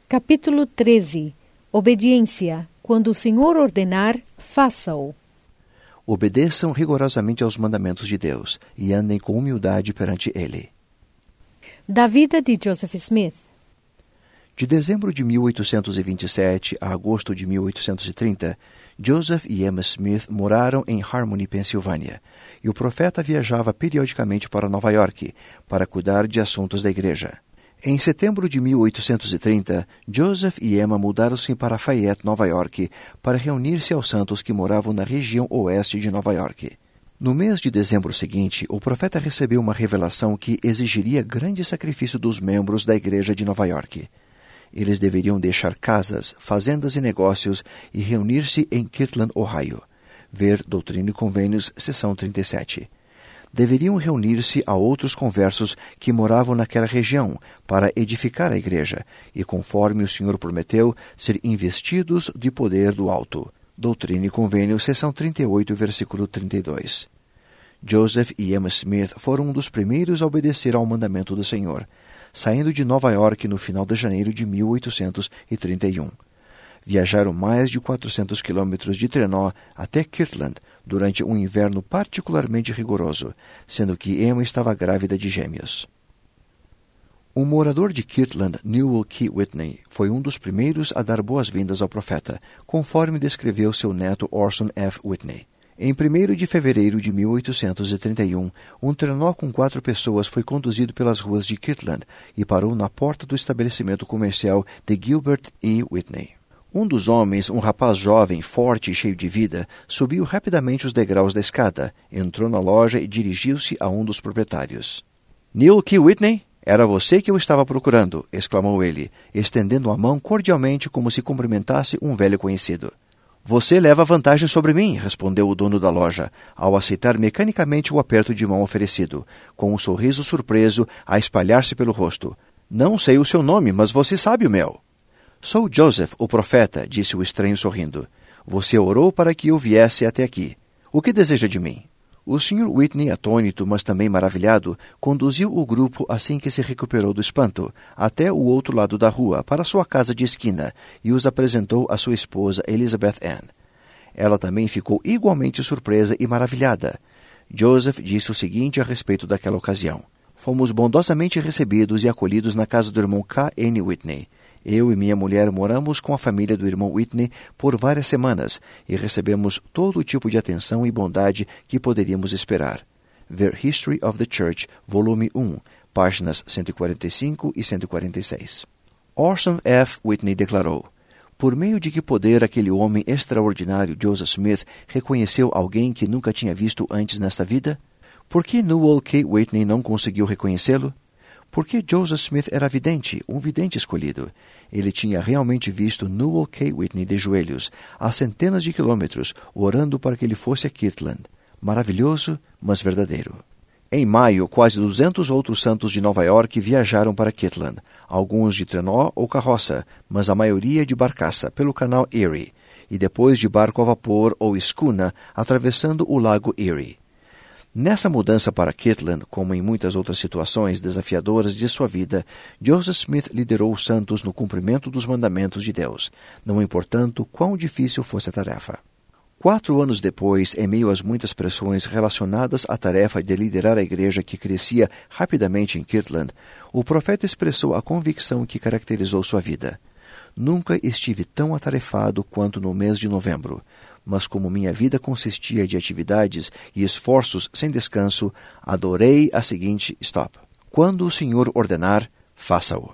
Capítulo 13. Obediência. Quando o Senhor ordenar, faça-o. Obedeçam rigorosamente aos mandamentos de Deus e andem com humildade perante Ele. Da vida de Joseph Smith. De dezembro de 1827 a agosto de 1830, Joseph e Emma Smith moraram em Harmony, Pensilvânia, e o profeta viajava periodicamente para Nova York para cuidar de assuntos da igreja. Em setembro de 1830, Joseph e Emma mudaram-se para Fayette, Nova York, para reunir-se aos santos que moravam na região oeste de Nova York. No mês de dezembro seguinte, o profeta recebeu uma revelação que exigiria grande sacrifício dos membros da igreja de Nova York. Eles deveriam deixar casas, fazendas e negócios e reunir-se em Kirtland, Ohio. Ver Doutrina e Convênios, seção 37. Deveriam reunir-se a outros conversos que moravam naquela região para edificar a igreja e, conforme o Senhor prometeu, ser investidos de poder do alto. Doutrina e Convênios, seção 38, versículo 32. Joseph e Emma Smith foram um dos primeiros a obedecer ao mandamento do Senhor, saindo de Nova York no final de janeiro de 1831. Viajaram mais de 400 quilômetros de trenó até Kirtland durante um inverno particularmente rigoroso, sendo que Emma estava grávida de gêmeos. Um morador de Kirtland, Newell K. Whitney, foi um dos primeiros a dar boas-vindas ao profeta, conforme descreveu seu neto Orson F. Whitney. Em 1º de fevereiro de 1831, um trenó com 4 pessoas foi conduzido pelas ruas de Kirtland e parou na porta do estabelecimento comercial de Gilbert E. Whitney. Um dos homens, um rapaz jovem, forte e cheio de vida, subiu rapidamente os degraus da escada, entrou na loja e dirigiu-se a um dos proprietários. "Newell K. Whitney? Era você que eu estava procurando", exclamou ele, estendendo a mão cordialmente como se cumprimentasse um velho conhecido. "Você leva vantagem sobre mim", respondeu o dono da loja, ao aceitar mecanicamente o aperto de mão oferecido, com um sorriso surpreso a espalhar-se pelo rosto. "Não sei o seu nome, mas você sabe o meu." "Sou Joseph, o profeta", disse o estranho sorrindo. "Você orou para que eu viesse até aqui. O que deseja de mim?" O Sr. Whitney, atônito, mas também maravilhado, conduziu o grupo assim que se recuperou do espanto, até o outro lado da rua, para sua casa de esquina, e os apresentou à sua esposa Elizabeth Ann. Ela também ficou igualmente surpresa e maravilhada. Joseph disse o seguinte a respeito daquela ocasião: "Fomos bondosamente recebidos e acolhidos na casa do irmão K. N. Whitney. Eu e minha mulher moramos com a família do irmão Whitney por várias semanas e recebemos todo o tipo de atenção e bondade que poderíamos esperar." Ver History of the Church, volume 1, páginas 145 e 146. Orson F. Whitney declarou: "Por meio de que poder aquele homem extraordinário, Joseph Smith, reconheceu alguém que nunca tinha visto antes nesta vida? Por que Newell K. Whitney não conseguiu reconhecê-lo? Porque Joseph Smith era vidente, um vidente escolhido. Ele tinha realmente visto Newell K. Whitney de joelhos, a centenas de quilômetros, orando para que ele fosse a Kirtland. Maravilhoso, mas verdadeiro." Em maio, quase 200 outros santos de Nova York viajaram para Kirtland, alguns de trenó ou carroça, mas a maioria de barcaça, pelo canal Erie, e depois de barco a vapor ou escuna, atravessando o lago Erie. Nessa mudança para Kirtland, como em muitas outras situações desafiadoras de sua vida, Joseph Smith liderou os santos no cumprimento dos mandamentos de Deus, não importando quão difícil fosse a tarefa. 4 anos depois, em meio às muitas pressões relacionadas à tarefa de liderar a igreja que crescia rapidamente em Kirtland, o profeta expressou a convicção que caracterizou sua vida: "Nunca estive tão atarefado quanto no mês de novembro. Mas como minha vida consistia de atividades e esforços sem descanso, adorei a seguinte stop: quando o Senhor ordenar, faça-o."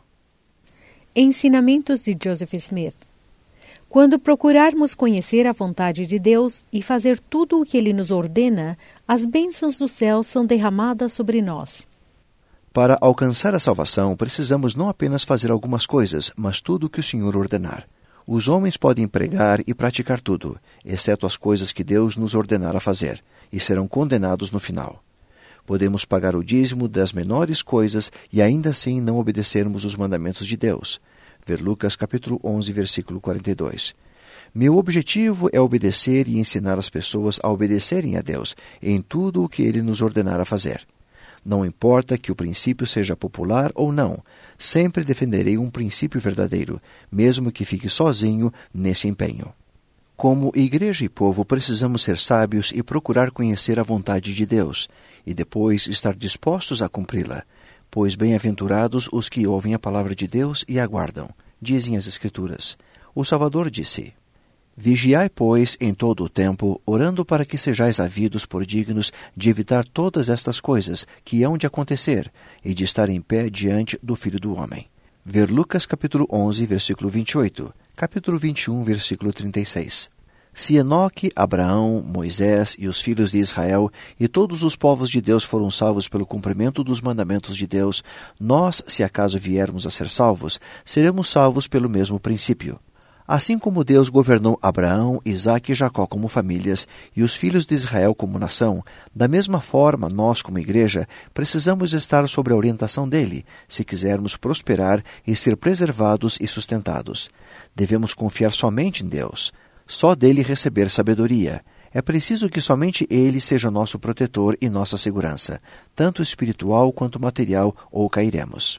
Ensinamentos de Joseph Smith. Quando procurarmos conhecer a vontade de Deus e fazer tudo o que Ele nos ordena, as bênçãos do céu são derramadas sobre nós. Para alcançar a salvação, precisamos não apenas fazer algumas coisas, mas tudo o que o Senhor ordenar. Os homens podem pregar e praticar tudo, exceto as coisas que Deus nos ordenar a fazer, e serão condenados no final. Podemos pagar o dízimo das menores coisas e ainda assim não obedecermos os mandamentos de Deus. Ver Lucas capítulo 11, versículo 42. Meu objetivo é obedecer e ensinar as pessoas a obedecerem a Deus em tudo o que Ele nos ordenar a fazer. Não importa que o princípio seja popular ou não, sempre defenderei um princípio verdadeiro, mesmo que fique sozinho nesse empenho. Como igreja e povo, precisamos ser sábios e procurar conhecer a vontade de Deus, e depois estar dispostos a cumpri-la, pois bem-aventurados os que ouvem a palavra de Deus e aguardam, dizem as Escrituras. O Salvador disse: Vigiai, pois, em todo o tempo, orando para que sejais havidos por dignos de evitar todas estas coisas que hão de acontecer e de estar em pé diante do Filho do Homem. Ver Lucas capítulo 11, versículo 28, capítulo 21, versículo 36. Se Enoque, Abraão, Moisés e os filhos de Israel e todos os povos de Deus foram salvos pelo cumprimento dos mandamentos de Deus, nós, se acaso viermos a ser salvos, seremos salvos pelo mesmo princípio. Assim como Deus governou Abraão, Isaque e Jacó como famílias e os filhos de Israel como nação, da mesma forma, nós, como igreja, precisamos estar sob a orientação dele, se quisermos prosperar e ser preservados e sustentados. Devemos confiar somente em Deus, só dele receber sabedoria. É preciso que somente ele seja nosso protetor e nossa segurança, tanto espiritual quanto material, ou cairemos.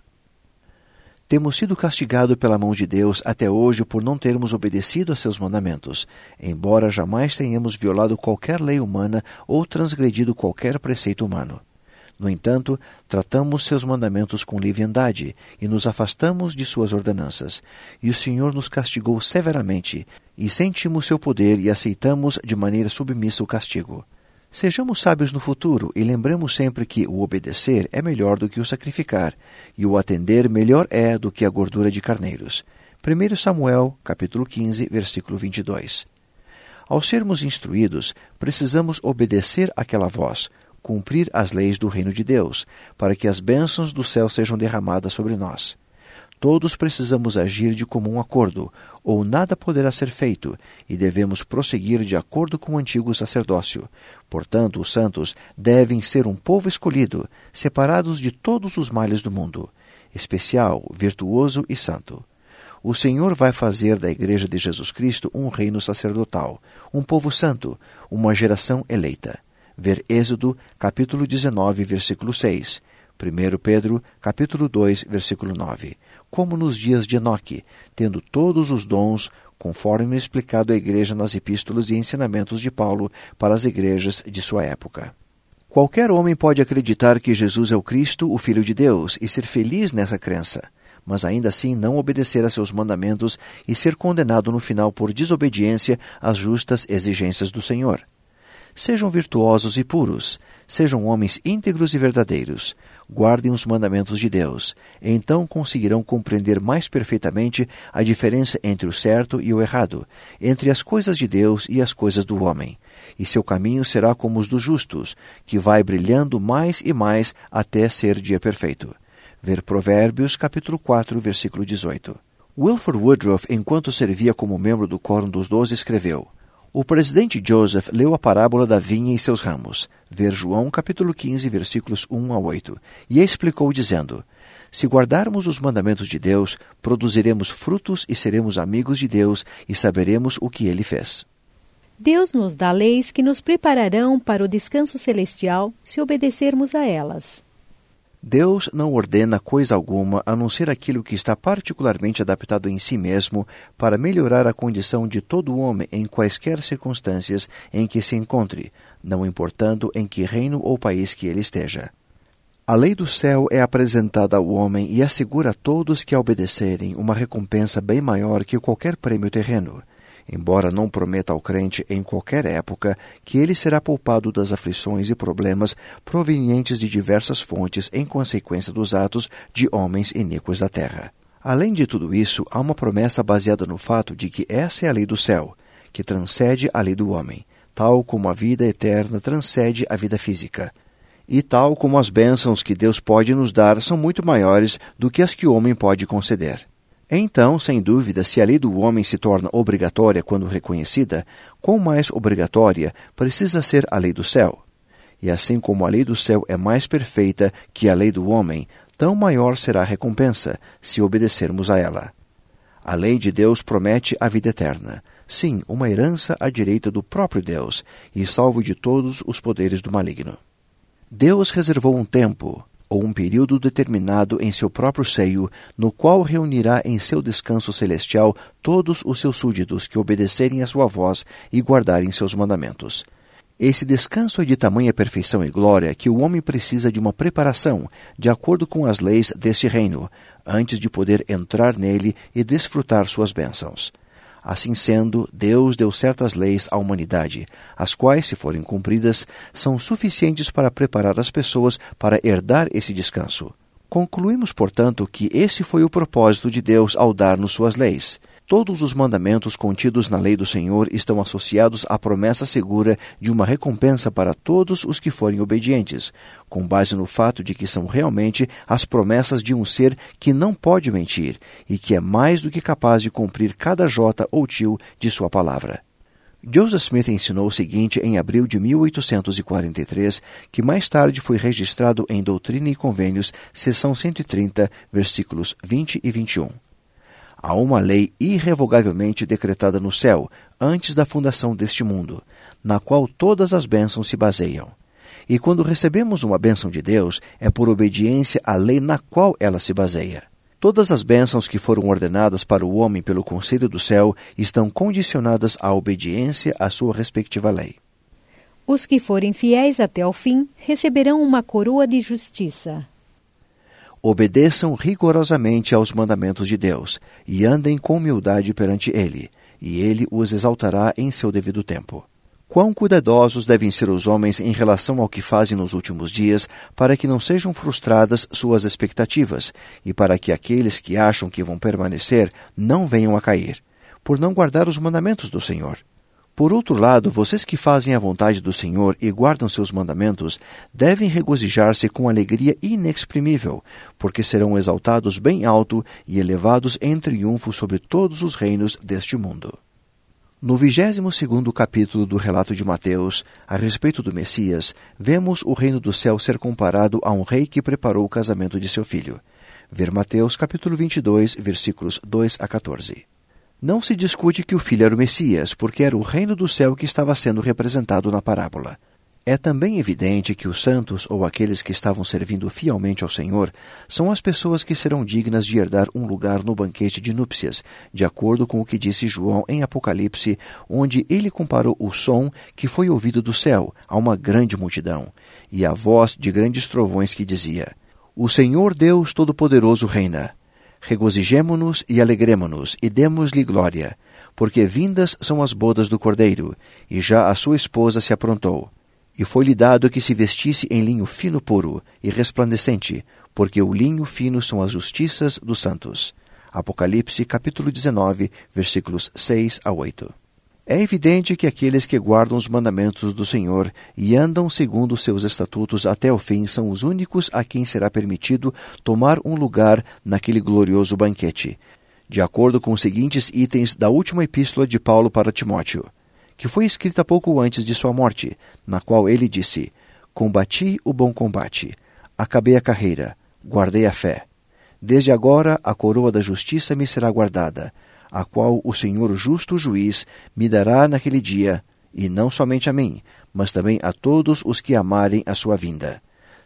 Temos sido castigados pela mão de Deus até hoje por não termos obedecido a seus mandamentos, embora jamais tenhamos violado qualquer lei humana ou transgredido qualquer preceito humano. No entanto, tratamos seus mandamentos com leviandade e nos afastamos de suas ordenanças, e o Senhor nos castigou severamente, e sentimos seu poder e aceitamos de maneira submissa o castigo. Sejamos sábios no futuro e lembremos sempre que o obedecer é melhor do que o sacrificar, e o atender melhor é do que a gordura de carneiros. 1 Samuel, capítulo 15, versículo 22. Ao sermos instruídos, precisamos obedecer àquela voz, cumprir as leis do reino de Deus, para que as bênçãos do céu sejam derramadas sobre nós. Todos precisamos agir de comum acordo, ou nada poderá ser feito, e devemos prosseguir de acordo com o antigo sacerdócio. Portanto, os santos devem ser um povo escolhido, separados de todos os males do mundo, especial, virtuoso e santo. O Senhor vai fazer da Igreja de Jesus Cristo um reino sacerdotal, um povo santo, uma geração eleita. Ver Êxodo, capítulo 19, versículo 6. 1 Pedro, capítulo 2, versículo 9. Como nos dias de Enoque, tendo todos os dons, conforme explicado à igreja nas epístolas e ensinamentos de Paulo para as igrejas de sua época. Qualquer homem pode acreditar que Jesus é o Cristo, o Filho de Deus, e ser feliz nessa crença, mas ainda assim não obedecer a seus mandamentos e ser condenado no final por desobediência às justas exigências do Senhor. Sejam virtuosos e puros, sejam homens íntegros e verdadeiros, guardem os mandamentos de Deus, então conseguirão compreender mais perfeitamente a diferença entre o certo e o errado, entre as coisas de Deus e as coisas do homem, e seu caminho será como os dos justos, que vai brilhando mais e mais até ser dia perfeito. Ver Provérbios, capítulo 4, versículo 18. Wilford Woodruff, enquanto servia como membro do Quórum dos 12, escreveu: O presidente Joseph leu a parábola da vinha e seus ramos, ver João capítulo 15, versículos 1 a 8, e explicou dizendo: Se guardarmos os mandamentos de Deus, produziremos frutos e seremos amigos de Deus e saberemos o que Ele fez. Deus nos dá leis que nos prepararão para o descanso celestial se obedecermos a elas. Deus não ordena coisa alguma a não ser aquilo que está particularmente adaptado em si mesmo para melhorar a condição de todo homem em quaisquer circunstâncias em que se encontre, não importando em que reino ou país que ele esteja. A lei do céu é apresentada ao homem e assegura a todos que a obedecerem uma recompensa bem maior que qualquer prêmio terreno, embora não prometa ao crente em qualquer época que ele será poupado das aflições e problemas provenientes de diversas fontes em consequência dos atos de homens iníquos da terra. Além de tudo isso, há uma promessa baseada no fato de que essa é a lei do céu, que transcende a lei do homem, tal como a vida eterna transcende a vida física. E tal como as bênçãos que Deus pode nos dar são muito maiores do que as que o homem pode conceder. Então, sem dúvida, se a lei do homem se torna obrigatória quando reconhecida, quão mais obrigatória precisa ser a lei do céu? E assim como a lei do céu é mais perfeita que a lei do homem, tão maior será a recompensa se obedecermos a ela. A lei de Deus promete a vida eterna, sim, uma herança à direita do próprio Deus, e salvo de todos os poderes do maligno. Deus reservou um tempo, ou um período determinado em seu próprio seio, no qual reunirá em seu descanso celestial todos os seus súditos que obedecerem à sua voz e guardarem seus mandamentos. Esse descanso é de tamanha perfeição e glória que o homem precisa de uma preparação, de acordo com as leis deste reino, antes de poder entrar nele e desfrutar suas bênçãos. Assim sendo, Deus deu certas leis à humanidade, as quais, se forem cumpridas, são suficientes para preparar as pessoas para herdar esse descanso. Concluímos, portanto, que esse foi o propósito de Deus ao dar-nos suas leis. Todos os mandamentos contidos na lei do Senhor estão associados à promessa segura de uma recompensa para todos os que forem obedientes, com base no fato de que são realmente as promessas de um ser que não pode mentir e que é mais do que capaz de cumprir cada jota ou tio de sua palavra. Joseph Smith ensinou o seguinte em abril de 1843, que mais tarde foi registrado em Doutrina e Convênios, seção 130, versículos 20 e 21. Há uma lei irrevogavelmente decretada no céu, antes da fundação deste mundo, na qual todas as bênçãos se baseiam. E quando recebemos uma bênção de Deus, é por obediência à lei na qual ela se baseia. Todas as bênçãos que foram ordenadas para o homem pelo Conselho do Céu estão condicionadas à obediência à sua respectiva lei. Os que forem fiéis até ao fim receberão uma coroa de justiça. Obedeçam rigorosamente aos mandamentos de Deus e andem com humildade perante Ele, e Ele os exaltará em seu devido tempo. Quão cuidadosos devem ser os homens em relação ao que fazem nos últimos dias, para que não sejam frustradas suas expectativas, e para que aqueles que acham que vão permanecer não venham a cair, por não guardar os mandamentos do Senhor. Por outro lado, vocês que fazem a vontade do Senhor e guardam seus mandamentos, devem regozijar-se com alegria inexprimível, porque serão exaltados bem alto e elevados em triunfo sobre todos os reinos deste mundo. No 22º capítulo do relato de Mateus, a respeito do Messias, vemos o reino do céu ser comparado a um rei que preparou o casamento de seu filho. Ver Mateus capítulo 22, versículos 2 a 14. Não se discute que o filho era o Messias, porque era o reino do céu que estava sendo representado na parábola. É também evidente que os santos, ou aqueles que estavam servindo fielmente ao Senhor, são as pessoas que serão dignas de herdar um lugar no banquete de núpcias, de acordo com o que disse João em Apocalipse, onde ele comparou o som que foi ouvido do céu a uma grande multidão, e a voz de grandes trovões que dizia: O Senhor Deus Todo-Poderoso reina. Regozijemo-nos e alegremo-nos, e demos-lhe glória, porque vindas são as bodas do Cordeiro, e já a sua esposa se aprontou. E foi-lhe dado que se vestisse em linho fino puro e resplandecente, porque o linho fino são as justiças dos santos. Apocalipse, capítulo 19, versículos 6 a 8. É evidente que aqueles que guardam os mandamentos do Senhor e andam segundo seus estatutos até o fim são os únicos a quem será permitido tomar um lugar naquele glorioso banquete, de acordo com os seguintes itens da última epístola de Paulo para Timóteo, que foi escrita pouco antes de sua morte, na qual ele disse: Combati o bom combate, acabei a carreira, guardei a fé. Desde agora a coroa da justiça me será guardada, a qual o Senhor justo juiz me dará naquele dia, e não somente a mim, mas também a todos os que amarem a sua vinda.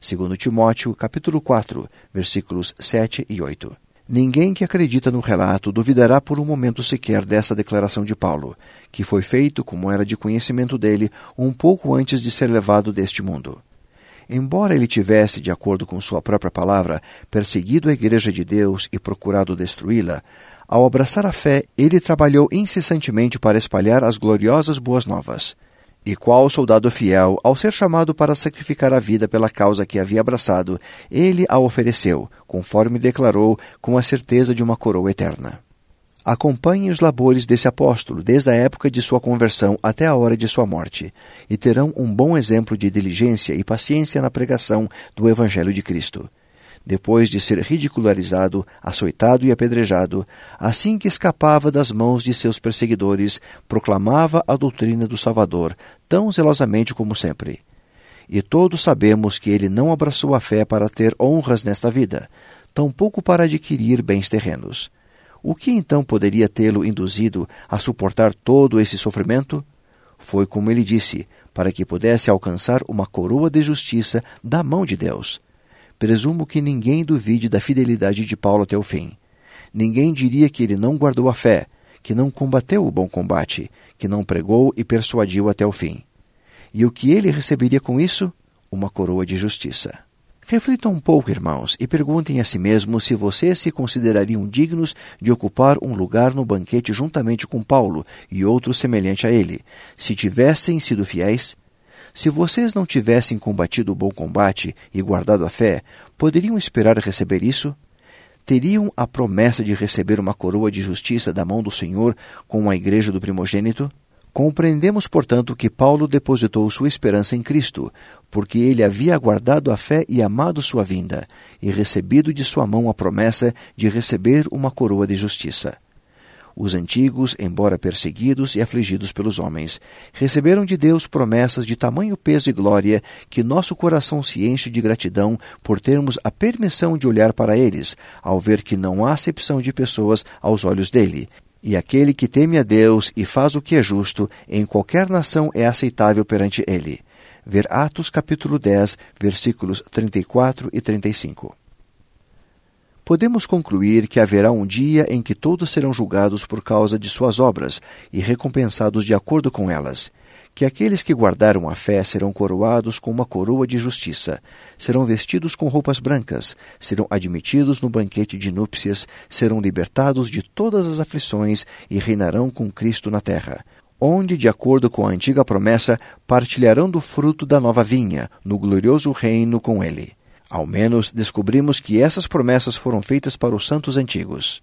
2 Timóteo, capítulo 4, versículos 7 e 8. Ninguém que acredita no relato duvidará por um momento sequer dessa declaração de Paulo, que foi feito, como era de conhecimento dele, um pouco antes de ser levado deste mundo. Embora ele tivesse, de acordo com sua própria palavra, perseguido a Igreja de Deus e procurado destruí-la, ao abraçar a fé, ele trabalhou incessantemente para espalhar as gloriosas boas novas. E qual soldado fiel, ao ser chamado para sacrificar a vida pela causa que havia abraçado, ele a ofereceu, conforme declarou, com a certeza de uma coroa eterna. Acompanhem os labores desse apóstolo desde a época de sua conversão até a hora de sua morte, e terão um bom exemplo de diligência e paciência na pregação do Evangelho de Cristo. Depois de ser ridicularizado, açoitado e apedrejado, assim que escapava das mãos de seus perseguidores, proclamava a doutrina do Salvador, tão zelosamente como sempre. E todos sabemos que ele não abraçou a fé para ter honras nesta vida, tampouco para adquirir bens terrenos. O que então poderia tê-lo induzido a suportar todo esse sofrimento? Foi como ele disse, para que pudesse alcançar uma coroa de justiça da mão de Deus. Presumo que ninguém duvide da fidelidade de Paulo até o fim. Ninguém diria que ele não guardou a fé, que não combateu o bom combate, que não pregou e persuadiu até o fim. E o que ele receberia com isso? Uma coroa de justiça. Reflitam um pouco, irmãos, e perguntem a si mesmos se vocês se considerariam dignos de ocupar um lugar no banquete juntamente com Paulo e outro semelhante a ele, se tivessem sido fiéis. Se vocês não tivessem combatido o bom combate e guardado a fé, poderiam esperar receber isso? Teriam a promessa de receber uma coroa de justiça da mão do Senhor com a igreja do primogênito? Compreendemos, portanto, que Paulo depositou sua esperança em Cristo, porque ele havia aguardado a fé e amado sua vinda, e recebido de sua mão a promessa de receber uma coroa de justiça. Os antigos, embora perseguidos e afligidos pelos homens, receberam de Deus promessas de tamanho peso e glória que nosso coração se enche de gratidão por termos a permissão de olhar para eles, ao ver que não há acepção de pessoas aos olhos dele. E aquele que teme a Deus e faz o que é justo, em qualquer nação é aceitável perante ele. Ver Atos capítulo 10, versículos 34 e 35. Podemos concluir que haverá um dia em que todos serão julgados por causa de suas obras e recompensados de acordo com elas, que aqueles que guardaram a fé serão coroados com uma coroa de justiça, serão vestidos com roupas brancas, serão admitidos no banquete de núpcias, serão libertados de todas as aflições e reinarão com Cristo na terra, onde, de acordo com a antiga promessa, partilharão do fruto da nova vinha, no glorioso reino com ele. Ao menos descobrimos que essas promessas foram feitas para os santos antigos.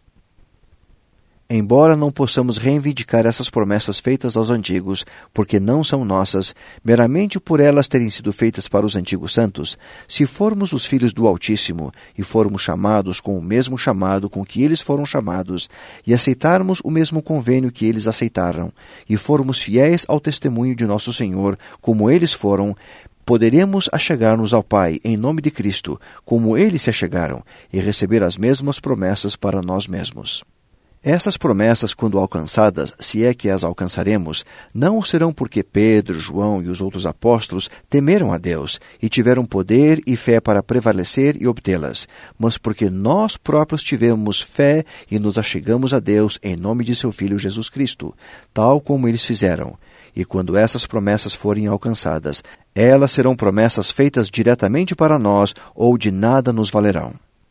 Embora não possamos reivindicar essas promessas feitas aos antigos, porque não são nossas, meramente por elas terem sido feitas para os antigos santos, se formos os filhos do Altíssimo e formos chamados com o mesmo chamado com que eles foram chamados, e aceitarmos o mesmo convênio que eles aceitaram, e formos fiéis ao testemunho de nosso Senhor, como eles foram, poderemos achegar-nos ao Pai em nome de Cristo, como eles se achegaram, e receber as mesmas promessas para nós mesmos. Essas promessas, quando alcançadas, se é que as alcançaremos, não serão porque Pedro, João e os outros apóstolos temeram a Deus e tiveram poder e fé para prevalecer e obtê-las, mas porque nós próprios tivemos fé e nos achegamos a Deus em nome de seu Filho Jesus Cristo, tal como eles fizeram. E quando essas promessas forem alcançadas, elas serão promessas feitas diretamente para nós ou de nada nos valerão.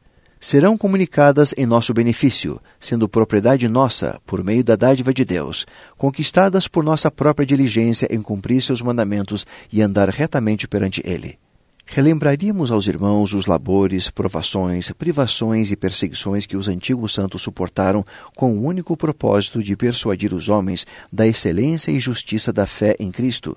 Serão comunicadas em nosso benefício, sendo propriedade nossa, por meio da dádiva de Deus, conquistadas por nossa própria diligência em cumprir seus mandamentos e andar retamente perante Ele. Relembraríamos aos irmãos os labores, provações, privações e perseguições que os antigos santos suportaram com o único propósito de persuadir os homens da excelência e justiça da fé em Cristo.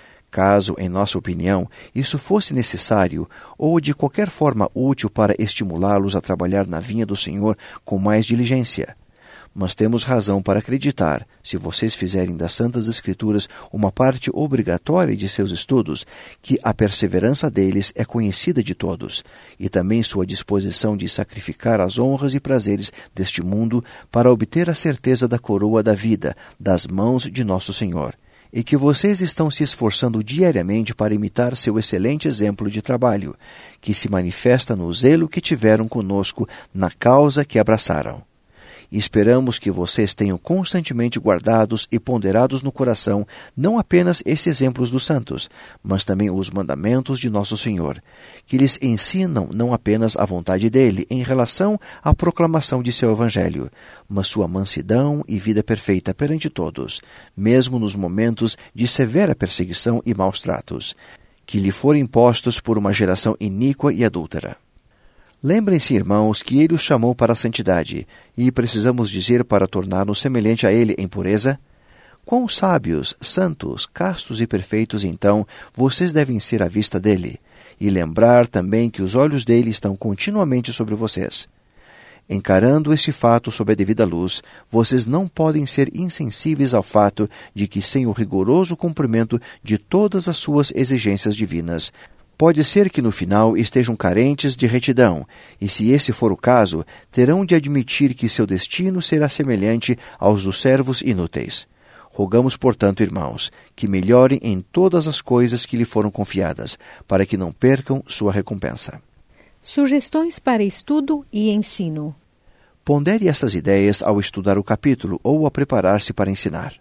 Caso, em nossa opinião, isso fosse necessário ou de qualquer forma útil para estimulá-los a trabalhar na vinha do Senhor com mais diligência. Mas temos razão para acreditar, se vocês fizerem das Santas Escrituras uma parte obrigatória de seus estudos, que a perseverança deles é conhecida de todos, e também sua disposição de sacrificar as honras e prazeres deste mundo para obter a certeza da coroa da vida das mãos de nosso Senhor. E que vocês estão se esforçando diariamente para imitar seu excelente exemplo de trabalho, que se manifesta no zelo que tiveram conosco na causa que abraçaram. E esperamos que vocês tenham constantemente guardados e ponderados no coração não apenas esses exemplos dos santos, mas também os mandamentos de nosso Senhor, que lhes ensinam não apenas a vontade dele em relação à proclamação de seu Evangelho, mas sua mansidão e vida perfeita perante todos, mesmo nos momentos de severa perseguição e maus tratos, que lhe foram impostos por uma geração iníqua e adúltera. Lembrem-se, irmãos, que ele os chamou para a santidade, e precisamos dizer para tornar-nos semelhante a ele em pureza? Quão sábios, santos, castos e perfeitos, então, vocês devem ser à vista dele, e lembrar também que os olhos dele estão continuamente sobre vocês. Encarando este fato sob a devida luz, vocês não podem ser insensíveis ao fato de que, sem o rigoroso cumprimento de todas as suas exigências divinas, pode ser que no final estejam carentes de retidão, e se esse for o caso, terão de admitir que seu destino será semelhante aos dos servos inúteis. Rogamos, portanto, irmãos, que melhorem em todas as coisas que lhe foram confiadas, para que não percam sua recompensa. Sugestões para estudo e ensino. Pondere essas ideias ao estudar o capítulo ou ao preparar-se para ensinar.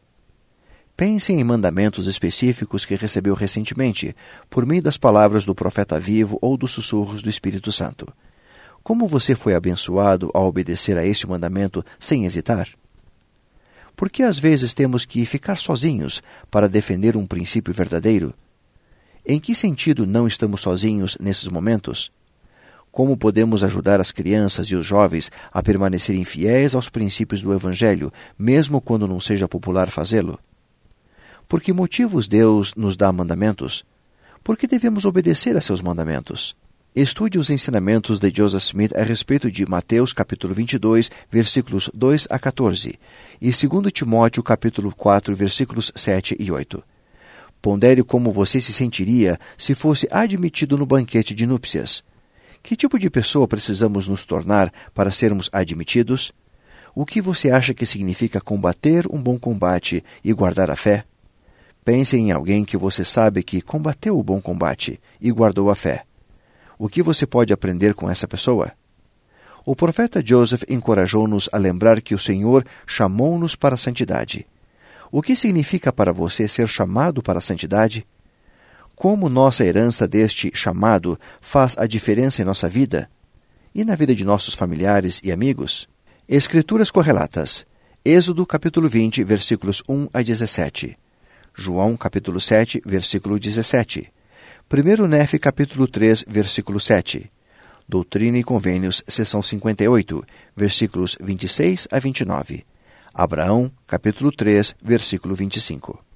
Pense em mandamentos específicos que recebeu recentemente, por meio das palavras do profeta vivo ou dos sussurros do Espírito Santo. Como você foi abençoado ao obedecer a este mandamento sem hesitar? Por que às vezes temos que ficar sozinhos para defender um princípio verdadeiro? Em que sentido não estamos sozinhos nesses momentos? Como podemos ajudar as crianças e os jovens a permanecerem fiéis aos princípios do Evangelho, mesmo quando não seja popular fazê-lo? Por que motivos Deus nos dá mandamentos? Por que devemos obedecer a seus mandamentos? Estude os ensinamentos de Joseph Smith a respeito de Mateus capítulo 22, versículos 2 a 14, e 2 Timóteo capítulo 4, versículos 7 e 8. Pondere como você se sentiria se fosse admitido no banquete de núpcias. Que tipo de pessoa precisamos nos tornar para sermos admitidos? O que você acha que significa combater um bom combate e guardar a fé? Pense em alguém que você sabe que combateu o bom combate e guardou a fé. O que você pode aprender com essa pessoa? O profeta Joseph encorajou-nos a lembrar que o Senhor chamou-nos para a santidade. O que significa para você ser chamado para a santidade? Como nossa herança deste chamado faz a diferença em nossa vida? E na vida de nossos familiares e amigos? Escrituras correlatas. Êxodo capítulo 20, versículos 1 a 17. João capítulo 7, versículo 17. 1 Nefe capítulo 3, versículo 7. Doutrina e Convênios, seção 58, versículos 26 a 29. Abraão capítulo 3, versículo 25.